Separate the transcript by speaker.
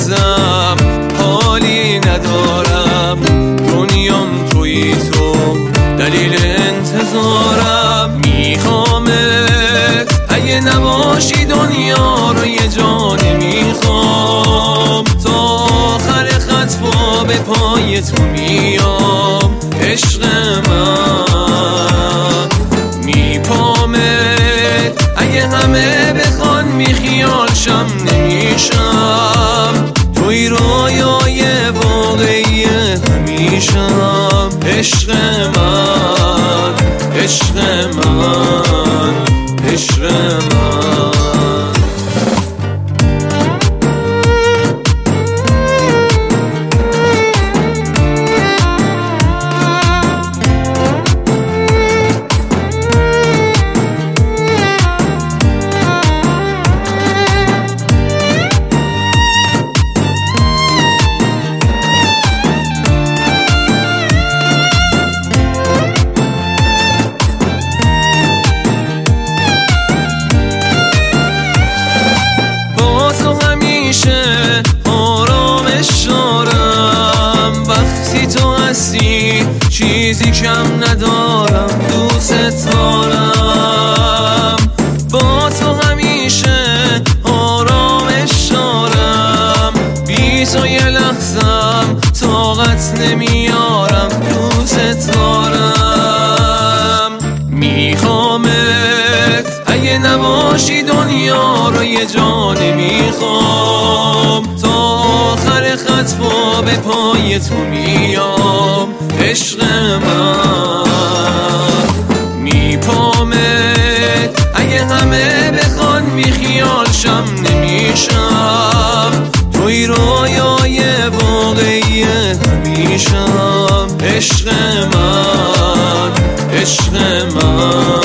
Speaker 1: روزم حالی ندارم، دنیام تویی تو دلیل انتظارم. میخوامت اگه نباشی دنیا رو یه جا نمیخوام، تا آخر خط پا به پای تو میام عشق من. میپامت اگه همه بخوان میخیال شم نمیشم، توی رویای واقعی همیشم عشق من، عشق من، عشق من. آرامش دارم وقتی تو هستی، چیزی کم ندارم، دوست دارم. با تو همیشه آرامش دارم، بی تو یه لحظم طاقت نمیارم، دوست دارم. میخوامت اگه نباشی دنیا رو یه جا نمیخوام، تا آخر خط پا به پای تو میام عشق من. میپامت اگه همه بخوان میخیال شم نمیشم، توی رویای واقعی همیشم عشق من، عشق من.